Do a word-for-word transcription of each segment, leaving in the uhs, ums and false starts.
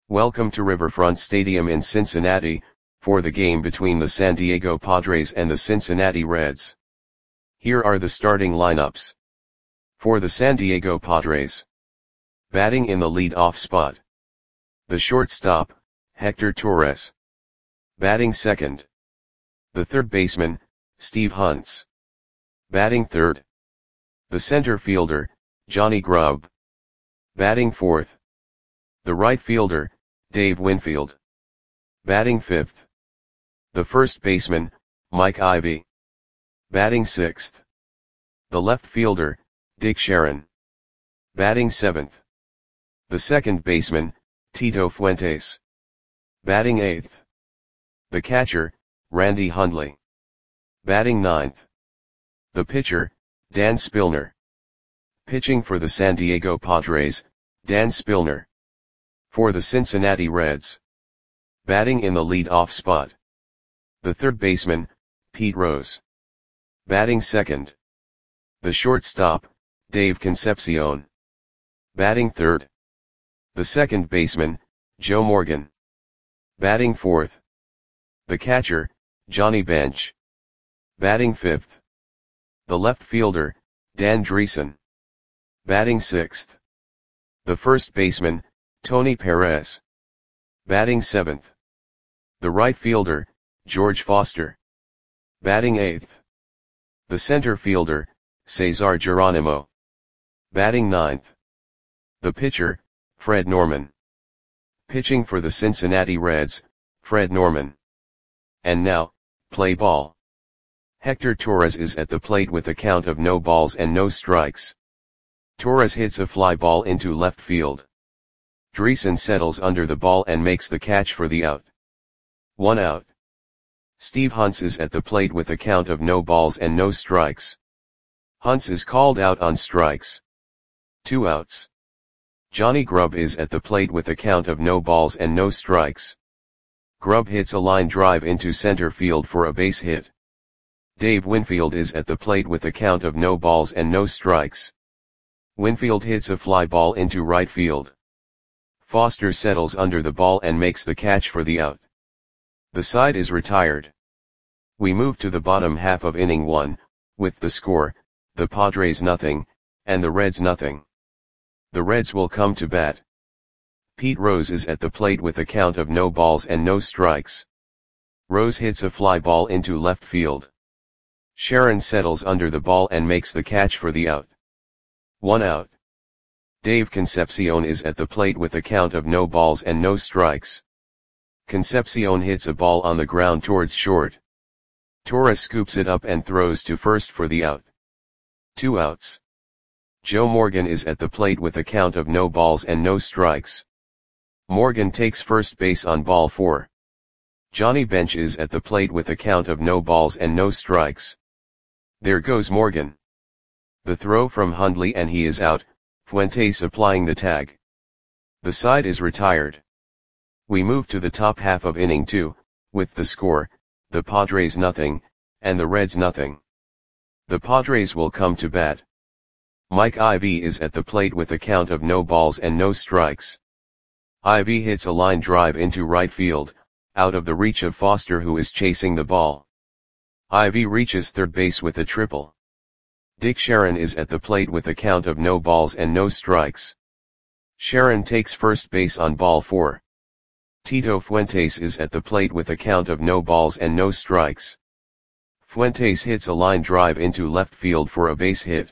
Welcome to Riverfront Stadium in Cincinnati, for the game between the San Diego Padres and the Cincinnati Reds. Here are the starting lineups. For the San Diego Padres. Batting in the lead-off spot. The shortstop, Hector Torres. Batting second. The third baseman, Steve Hunts. Batting third. The center fielder, Johnny Grubb. Batting fourth. The right fielder, Dave Winfield. Batting fifth. The first baseman, Mike Ivy. Batting sixth. The left fielder, Dick Sharon. Batting seventh. The second baseman, Tito Fuentes. Batting eighth. The catcher, Randy Hundley. Batting ninth. The pitcher, Dan Spillner. Pitching for the San Diego Padres, Dan Spillner. For the Cincinnati Reds. Batting in the lead-off spot. The third baseman, Pete Rose. Batting second. The shortstop, Dave Concepcion. Batting third. The second baseman, Joe Morgan. Batting fourth. The catcher, Johnny Bench. Batting fifth. The left fielder, Dan Dreesen. Batting sixth. The first baseman, Tony Perez. Batting seventh. The right fielder, George Foster. Batting eighth. The center fielder, Cesar Geronimo. Batting ninth. The pitcher, Fred Norman. Pitching for the Cincinnati Reds, Fred Norman. And now, play ball. Hector Torres is at the plate with a count of no balls and no strikes. Torres hits a fly ball into left field. Dreesen settles under the ball and makes the catch for the out. One out. Steve Hunts is at the plate with a count of no balls and no strikes. Hunts is called out on strikes. Two outs. Johnny Grubb is at the plate with a count of no balls and no strikes. Grubb hits a line drive into center field for a base hit. Dave Winfield is at the plate with a count of no balls and no strikes. Winfield hits a fly ball into right field. Foster settles under the ball and makes the catch for the out. The side is retired. We move to the bottom half of inning one, with the score, the Padres nothing, and the Reds nothing. The Reds will come to bat. Pete Rose is at the plate with a count of no balls and no strikes. Rose hits a fly ball into left field. Sharon settles under the ball and makes the catch for the out. One out. Dave Concepcion is at the plate with a count of no balls and no strikes. Concepcion hits a ball on the ground towards short. Torres scoops it up and throws to first for the out. Two outs. Joe Morgan is at the plate with a count of no balls and no strikes. Morgan takes first base on ball four. Johnny Bench is at the plate with a count of no balls and no strikes. There goes Morgan. The throw from Hundley and he is out, Fuentes applying the tag. The side is retired. We move to the top half of inning two, with the score, the Padres nothing, and the Reds nothing. The Padres will come to bat. Mike Ivy is at the plate with a count of no balls and no strikes. Ivy hits a line drive into right field, out of the reach of Foster who is chasing the ball. Ivy reaches third base with a triple. Dick Sharon is at the plate with a count of no balls and no strikes. Sharon takes first base on ball four. Tito Fuentes is at the plate with a count of no balls and no strikes. Fuentes hits a line drive into left field for a base hit.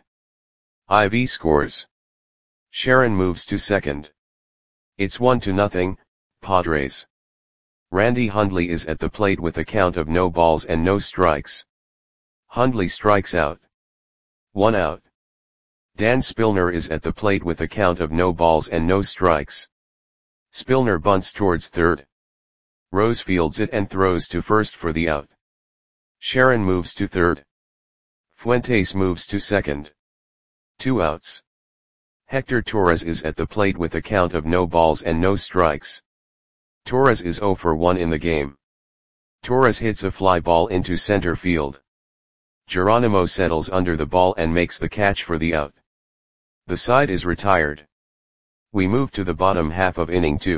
Ivy scores. Sharon moves to second. It's one to nothing, Padres. Randy Hundley is at the plate with a count of no balls and no strikes. Hundley strikes out. One out. Dan Spillner is at the plate with a count of no balls and no strikes. Spillner bunts towards third. Rose fields it and throws to first for the out. Sharon moves to third. Fuentes moves to second. Two outs. Hector Torres is at the plate with a count of no balls and no strikes. Torres is zero for one in the game. Torres hits a fly ball into center field. Geronimo settles under the ball and makes the catch for the out. The side is retired. We move to the bottom half of inning two,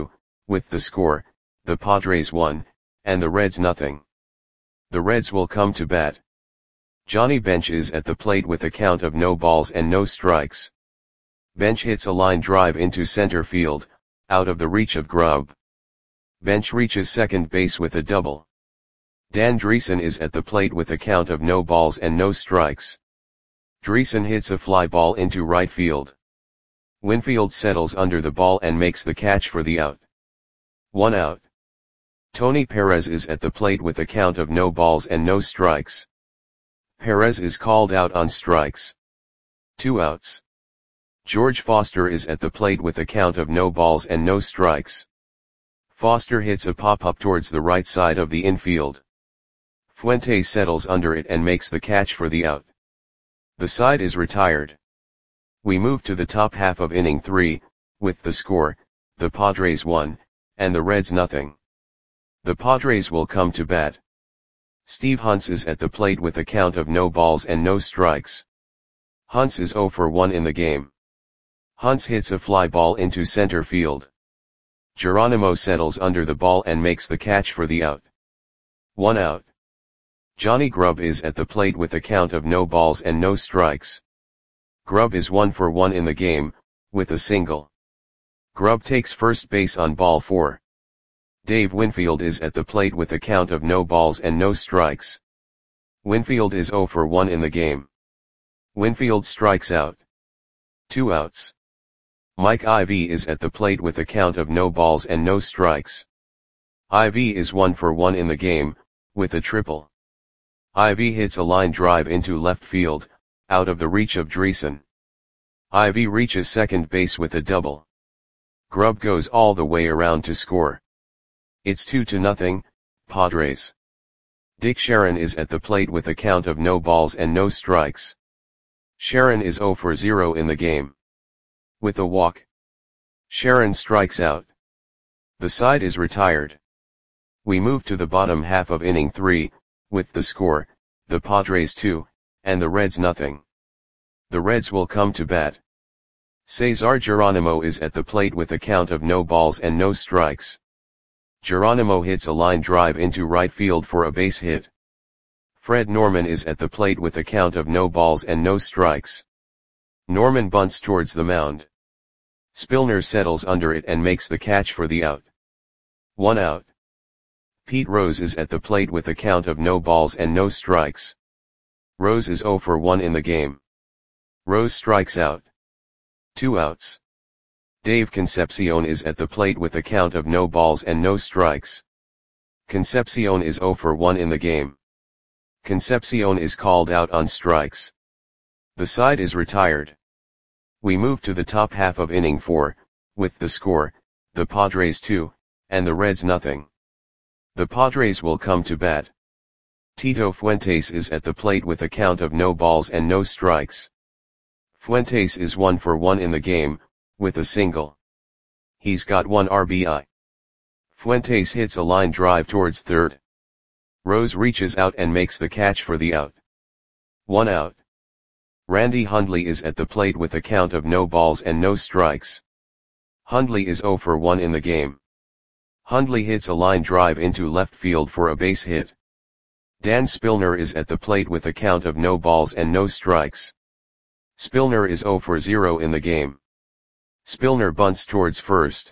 with the score, the Padres one, and the Reds nothing. The Reds will come to bat. Johnny Bench is at the plate with a count of no balls and no strikes. Bench hits a line drive into center field, out of the reach of Grubb. Bench reaches second base with a double. Dan Dreesen is at the plate with a count of no balls and no strikes. Dreesen hits a fly ball into right field. Winfield settles under the ball and makes the catch for the out. One out. Tony Perez is at the plate with a count of no balls and no strikes. Perez is called out on strikes. Two outs. George Foster is at the plate with a count of no balls and no strikes. Foster hits a pop-up towards the right side of the infield. Fuentes settles under it and makes the catch for the out. The side is retired. We move to the top half of inning three, with the score, the Padres one, and the Reds nothing. The Padres will come to bat. Steve Hunts is at the plate with a count of no balls and no strikes. Hunts is oh for one in the game. Hunts hits a fly ball into center field. Geronimo settles under the ball and makes the catch for the out. One out. Johnny Grubb is at the plate with a count of no balls and no strikes. Grubb is one for one in the game, with a single. Grubb takes first base on ball four. Dave Winfield is at the plate with a count of no balls and no strikes. Winfield is oh for one in the game. Winfield strikes out. Two outs. Mike Ivy is at the plate with a count of no balls and no strikes. Ivy is one for one in the game, with a triple. Ivy hits a line drive into left field, out of the reach of Dreesen. Ivy reaches second base with a double. Grubb goes all the way around to score. It's two to nothing, Padres. Dick Sharon is at the plate with a count of no balls and no strikes. Sharon is oh for zero in the game. With a walk. Sharon strikes out. The side is retired. We move to the bottom half of inning three, with the score, the Padres two, and the Reds nothing. The Reds will come to bat. Cesar Geronimo is at the plate with a count of no balls and no strikes. Geronimo hits a line drive into right field for a base hit. Fred Norman is at the plate with a count of no balls and no strikes. Norman bunts towards the mound. Spillner settles under it and makes the catch for the out. One out. Pete Rose is at the plate with a count of no balls and no strikes. Rose is oh for one in the game. Rose strikes out. Two outs. Dave Concepcion is at the plate with a count of no balls and no strikes. Concepcion is oh for one in the game. Concepcion is called out on strikes. The side is retired. We move to the top half of inning four, with the score, the Padres two, and the Reds nothing. The Padres will come to bat. Tito Fuentes is at the plate with a count of no balls and no strikes. Fuentes is one for one in the game, with a single. He's got one R B I. Fuentes hits a line drive towards third. Rose reaches out and makes the catch for the out. One out. Randy Hundley is at the plate with a count of no balls and no strikes. Hundley is oh for one in the game. Hundley hits a line drive into left field for a base hit. Dan Spillner is at the plate with a count of no balls and no strikes. Spillner is oh for zero in the game. Spillner bunts towards first.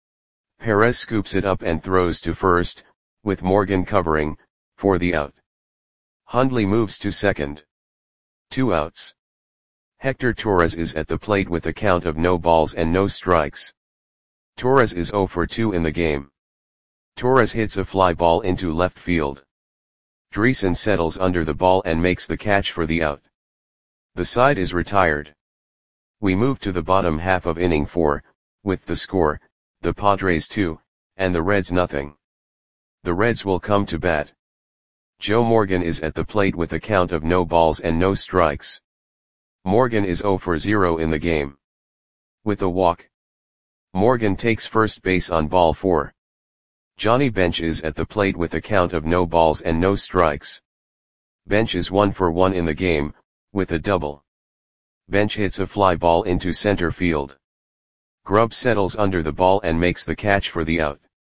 Perez scoops it up and throws to first, with Morgan covering, for the out. Hundley moves to second. Two outs. Hector Torres is at the plate with a count of no balls and no strikes. Torres is oh for two in the game. Torres hits a fly ball into left field. Dreesen settles under the ball and makes the catch for the out. The side is retired. We move to the bottom half of inning four, with the score, the Padres two, and the Reds nothing. The Reds will come to bat. Joe Morgan is at the plate with a count of no balls and no strikes. Morgan is oh for zero in the game. With a walk. Morgan takes first base on ball four. Johnny Bench is at the plate with a count of no balls and no strikes. Bench is one for one in the game, with a double. Bench hits a fly ball into center field. Grubb settles under the ball and makes the catch for the out.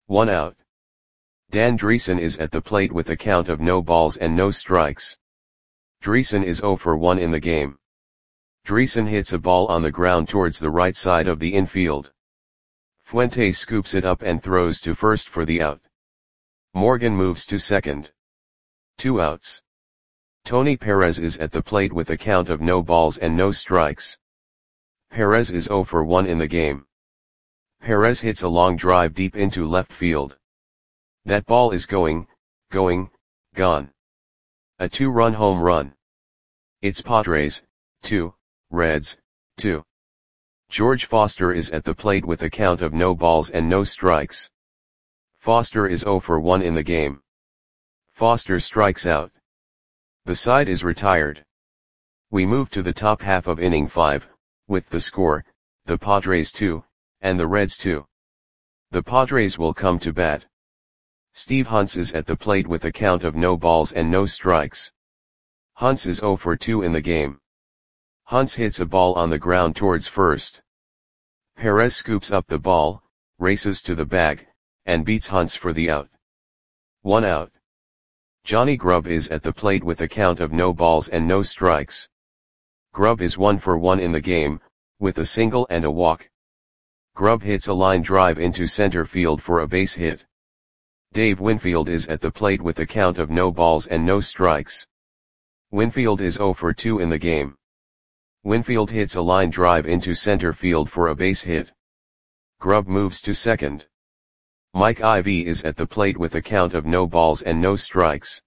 One out. Dan Driessen is at the plate with a count of no balls and no strikes. Driessen is zero for one in the game. Driessen hits a ball on the ground towards the right side of the infield. Fuentes scoops it up and throws to first for the out. Morgan moves to second. Two outs. Tony Perez is at the plate with a count of no balls and no strikes. Perez is zero for one in the game. Perez hits a long drive deep into left field. That ball is going, going, gone. A two-run home run. It's Padres, two, Reds, two. George Foster is at the plate with a count of no balls and no strikes. Foster is zero for one in the game. Foster strikes out. The side is retired. We move to the top half of inning five, with the score, the Padres two, and the Reds two. The Padres will come to bat. Steve Hunts is at the plate with a count of no balls and no strikes. Hunts is zero for two in the game. Hunts hits a ball on the ground towards first. Perez scoops up the ball, races to the bag, and beats Hunts for the out. One out. Johnny Grubb is at the plate with a count of no balls and no strikes. Grubb is one for one in the game, with a single and a walk. Grubb hits a line drive into center field for a base hit. Dave Winfield is at the plate with a count of no balls and no strikes. Winfield is zero for two in the game. Winfield hits a line drive into center field for a base hit. Grubb moves to second. Mike Ivy is at the plate with a count of no balls and no strikes.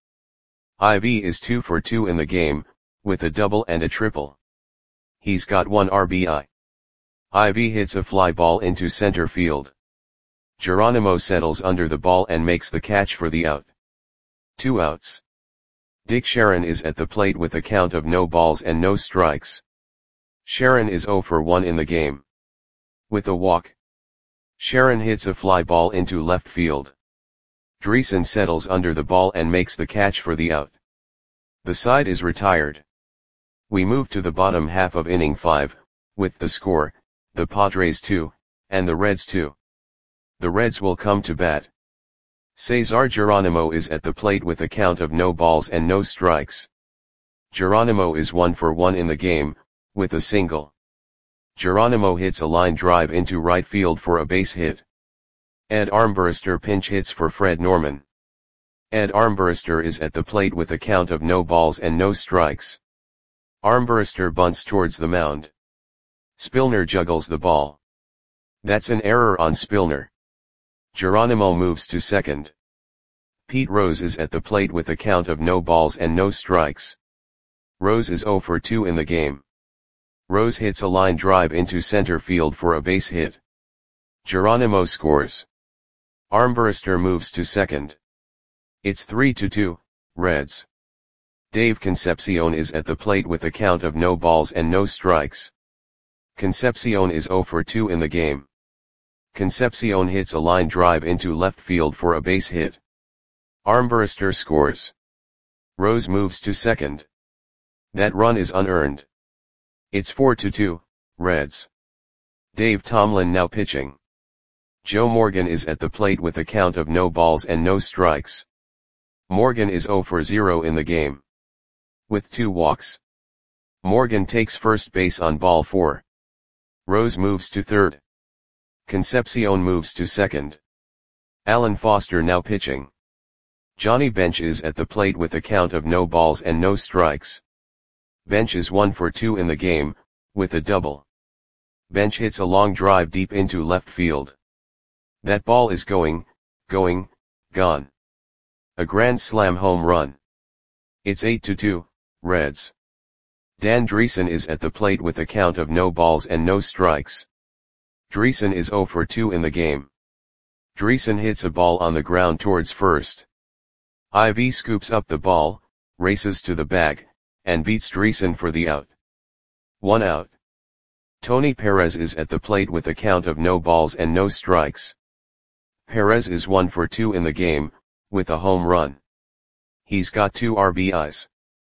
Ivy is two for two in the game, with a double and a triple. He's got one R B I. Ivy hits a fly ball into center field. Geronimo settles under the ball and makes the catch for the out. Two outs. Dick Sharon is at the plate with a count of no balls and no strikes. Sharon is zero for one in the game. With a walk. Sharon hits a fly ball into left field. Driessen settles under the ball and makes the catch for the out. The side is retired. We move to the bottom half of inning five, with the score, the Padres two, and the Reds two. The Reds will come to bat. Cesar Geronimo is at the plate with a count of no balls and no strikes. Geronimo is one for one in the game, with a single. Geronimo hits a line drive into right field for a base hit. Ed Armbruster pinch hits for Fred Norman. Ed Armbruster is at the plate with a count of no balls and no strikes. Armbruster bunts towards the mound. Spillner juggles the ball. That's an error on Spillner. Geronimo moves to second. Pete Rose is at the plate with a count of no balls and no strikes. Rose is zero for two in the game. Rose hits a line drive into center field for a base hit. Geronimo scores. Armbruster moves to second. It's three to two, Reds. Dave Concepcion is at the plate with a count of no balls and no strikes. Concepcion is zero for two in the game. Concepcion hits a line drive into left field for a base hit. Armbruster scores. Rose moves to second. That run is unearned. It's four to two, Reds. Dave Tomlin now pitching. Joe Morgan is at the plate with a count of no balls and no strikes. Morgan is zero for zero in the game. With two walks. Morgan takes first base on ball four. Rose moves to third. Concepcion moves to second. Alan Foster now pitching. Johnny Bench is at the plate with a count of no balls and no strikes. Bench is one for two in the game, with a double. Bench hits a long drive deep into left field. That ball is going, going, gone. A grand slam home run. It's eight to two, Reds. Dan Driessen is at the plate with a count of no balls and no strikes. Driessen is zero for two in the game. Driessen hits a ball on the ground towards first. Ivy scoops up the ball, races to the bag, and beats Driessen for the out. One out. Tony Perez is at the plate with a count of no balls and no strikes. Perez is one for two in the game, with a home run. He's got two R B Is.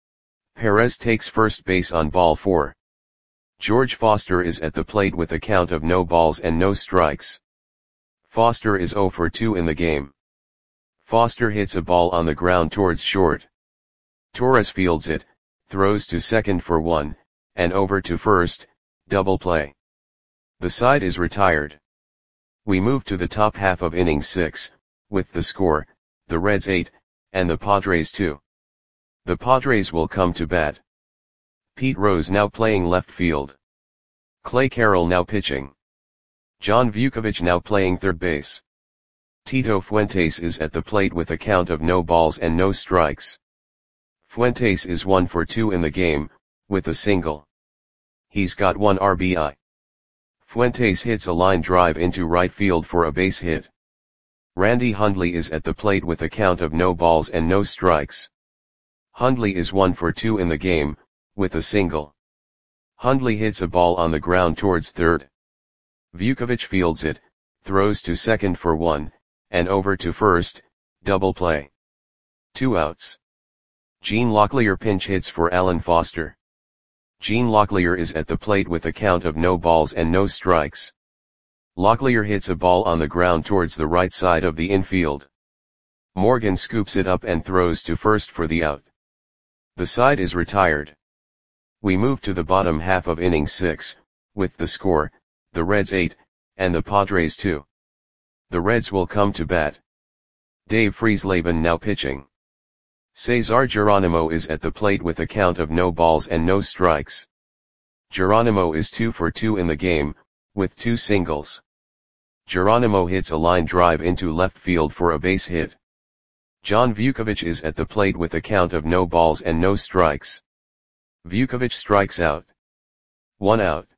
Perez takes first base on ball four. George Foster is at the plate with a count of no balls and no strikes. Foster is zero for two in the game. Foster hits a ball on the ground towards short. Torres fields it, throws to second for one, and over to first, double play. The side is retired. We move to the top half of inning six, with the score, the Reds eight, and the Padres two. The Padres will come to bat. Pete Rose now playing left field. Clay Carroll now pitching. John Vukovich now playing third base. Tito Fuentes is at the plate with a count of no balls and no strikes. Fuentes is one for two in the game, with a single. He's got one R B I. Fuentes hits a line drive into right field for a base hit. Randy Hundley is at the plate with a count of no balls and no strikes. Hundley is one for two in the game, with a single. Hundley hits a ball on the ground towards third. Vukovich fields it, throws to second for one, and over to first, double play. Two outs. Gene Locklear pinch hits for Alan Foster. Gene Locklear is at the plate with a count of no balls and no strikes. Locklear hits a ball on the ground towards the right side of the infield. Morgan scoops it up and throws to first for the out. The side is retired. We move to the bottom half of inning six, with the score, the Reds eight, and the Padres two. The Reds will come to bat. Dave Friesleben now pitching. Cesar Geronimo is at the plate with a count of no balls and no strikes. Geronimo is two for two in the game, with two singles. Geronimo hits a line drive into left field for a base hit. John Vukovich is at the plate with a count of no balls and no strikes. Vukovich strikes out. One out.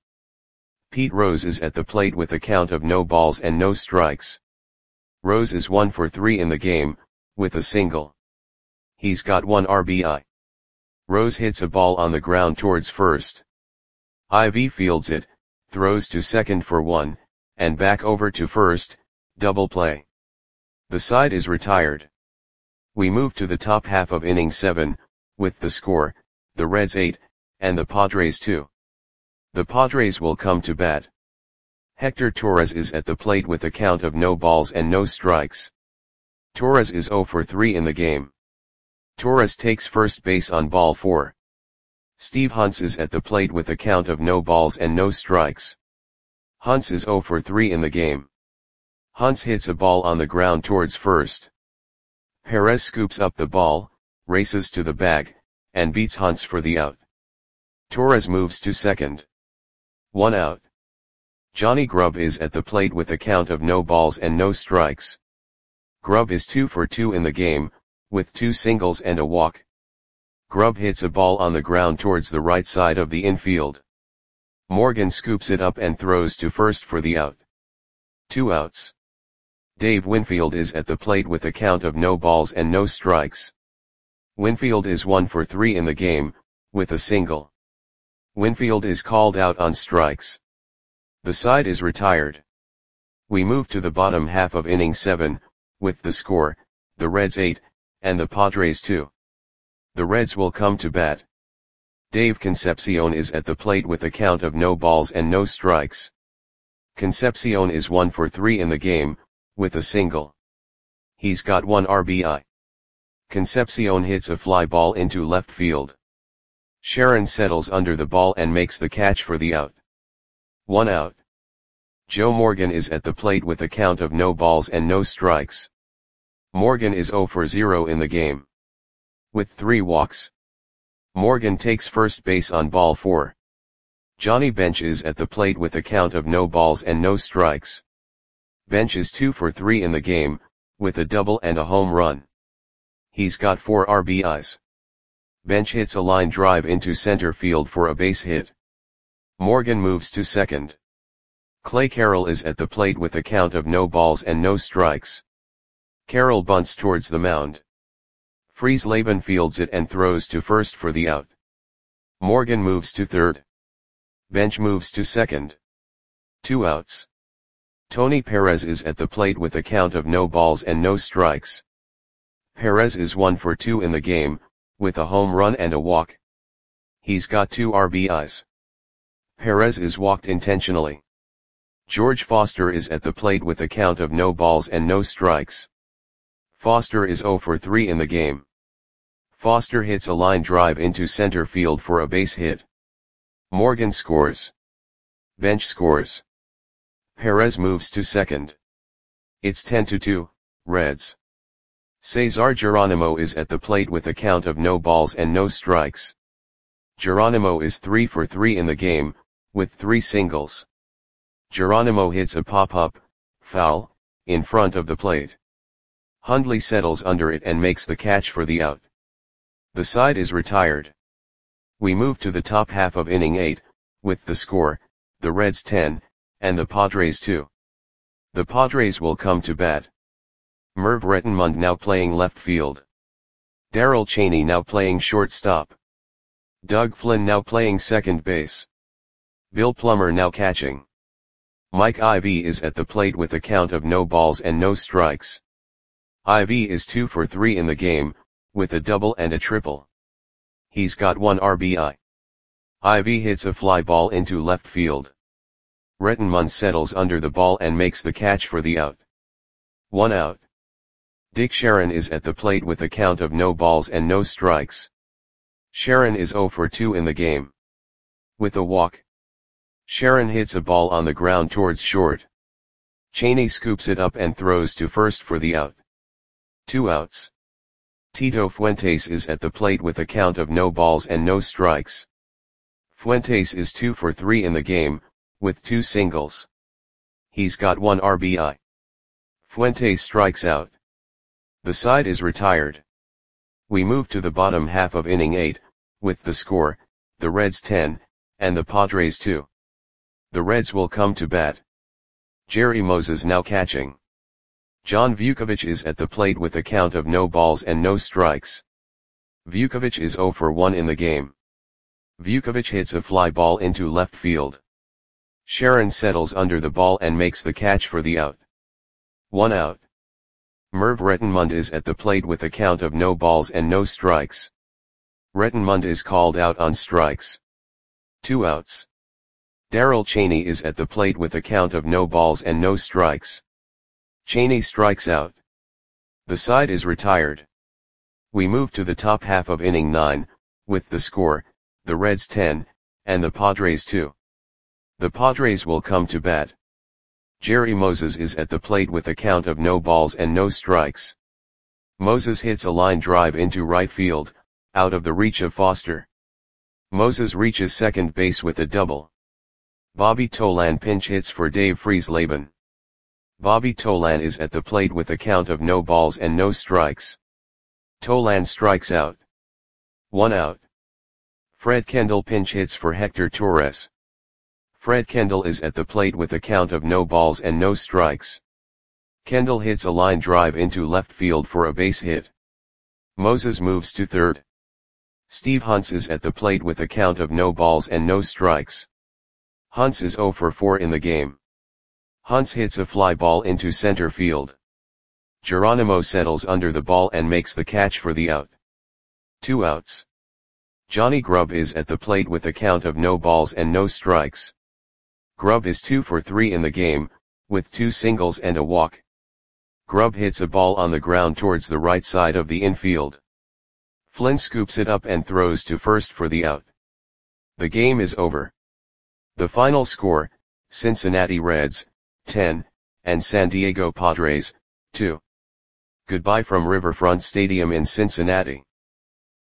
Pete Rose is at the plate with a count of no balls and no strikes. Rose is one for three in the game, with a single. He's got one R B I. Rose hits a ball on the ground towards first. Ivy fields it, throws to second for one, and back over to first, double play. The side is retired. We move to the top half of inning seven, with the score, the Reds eight, and the Padres two. The Padres will come to bat. Hector Torres is at the plate with a count of no balls and no strikes. Torres is zero for three in the game. Torres takes first base on ball four. Steve Hunts is at the plate with a count of no balls and no strikes. Hunts is zero for three in the game. Hunts hits a ball on the ground towards first. Perez scoops up the ball, races to the bag, and beats Hunts for the out. Torres moves to second. One out. Johnny Grubb is at the plate with a count of no balls and no strikes. Grubb is two for two in the game, with two singles and a walk. Grubb hits a ball on the ground towards the right side of the infield. Morgan scoops it up and throws to first for the out. Two outs. Dave Winfield is at the plate with a count of no balls and no strikes. Winfield is one for three in the game, with a single. Winfield is called out on strikes. The side is retired. We move to the bottom half of inning seven, with the score, the Reds eight, and the Padres two. The Reds will come to bat. Dave Concepcion is at the plate with a count of no balls and no strikes. Concepcion is one for three in the game, with a single. He's got one R B I. Concepcion hits a fly ball into left field. Sharon settles under the ball and makes the catch for the out. One out. Joe Morgan is at the plate with a count of no balls and no strikes. Morgan is zero for zero in the game. With three walks. Morgan takes first base on ball four. Johnny Bench is at the plate with a count of no balls and no strikes. Bench is two for three in the game, with a double and a home run. He's got four R B Is. Bench hits a line drive into center field for a base hit. Morgan moves to second. Clay Carroll is at the plate with a count of no balls and no strikes. Carroll bunts towards the mound. Friesleben fields it and throws to first for the out. Morgan moves to third. Bench moves to second. Two outs. Tony Perez is at the plate with a count of no balls and no strikes. Perez is one for two in the game, with a home run and a walk. He's got two R B Is. Perez is walked intentionally. George Foster is at the plate with a count of no balls and no strikes. Foster is zero for three in the game. Foster hits a line drive into center field for a base hit. Morgan scores. Bench scores. Perez moves to second. It's ten to two, Reds. Cesar Geronimo is at the plate with a count of no balls and no strikes. Geronimo is three for three in the game, with three singles. Geronimo hits a pop-up, foul, in front of the plate. Hundley settles under it and makes the catch for the out. The side is retired. We move to the top half of inning eight, with the score, the Reds ten, and the Padres two. The Padres will come to bat. Merv Rettenmund now playing left field. Darrell Chaney now playing shortstop. Doug Flynn now playing second base. Bill Plummer now catching. Mike Ivy is at the plate with a count of no balls and no strikes. Ivy is two for three in the game, with a double and a triple. He's got one R B I. Ivy hits a fly ball into left field. Rettenmund settles under the ball and makes the catch for the out. One out. Dick Sharon is at the plate with a count of no balls and no strikes. Sharon is zero for two in the game. With a walk. Sharon hits a ball on the ground towards short. Chaney scoops it up and throws to first for the out. Two outs. Tito Fuentes is at the plate with a count of no balls and no strikes. Fuentes is two for three in the game, with two singles. He's got one R B I. Fuentes strikes out. The side is retired. We move to the bottom half of inning eight, with the score, the Reds ten, and the Padres two. The Reds will come to bat. Jerry Moses now catching. John Vukovic is at the plate with a count of no balls and no strikes. Vukovic is zero for one in the game. Vukovic hits a fly ball into left field. Sharon settles under the ball and makes the catch for the out. One out. Merv Rettenmund is at the plate with a count of no balls and no strikes. Rettenmund is called out on strikes. Two outs. Darrell Chaney is at the plate with a count of no balls and no strikes. Chaney strikes out. The side is retired. We move to the top half of inning nine, with the score, the Reds ten, and the Padres two. The Padres will come to bat. Jerry Moses is at the plate with a count of no balls and no strikes. Moses hits a line drive into right field, out of the reach of Foster. Moses reaches second base with a double. Bobby Tolan pinch hits for Dave Freese-Laban. Bobby Tolan is at the plate with a count of no balls and no strikes. Tolan strikes out. One out. Fred Kendall pinch hits for Hector Torres. Fred Kendall is at the plate with a count of no balls and no strikes. Kendall hits a line drive into left field for a base hit. Moses moves to third. Steve Hunts is at the plate with a count of no balls and no strikes. Hunts is zero for four in the game. Hunts hits a fly ball into center field. Geronimo settles under the ball and makes the catch for the out. Two outs. Johnny Grubb is at the plate with a count of no balls and no strikes. Grubb is two for three in the game, with two singles and a walk. Grubb hits a ball on the ground towards the right side of the infield. Flynn scoops it up and throws to first for the out. The game is over. The final score, Cincinnati Reds, ten, and San Diego Padres, two. Goodbye from Riverfront Stadium in Cincinnati.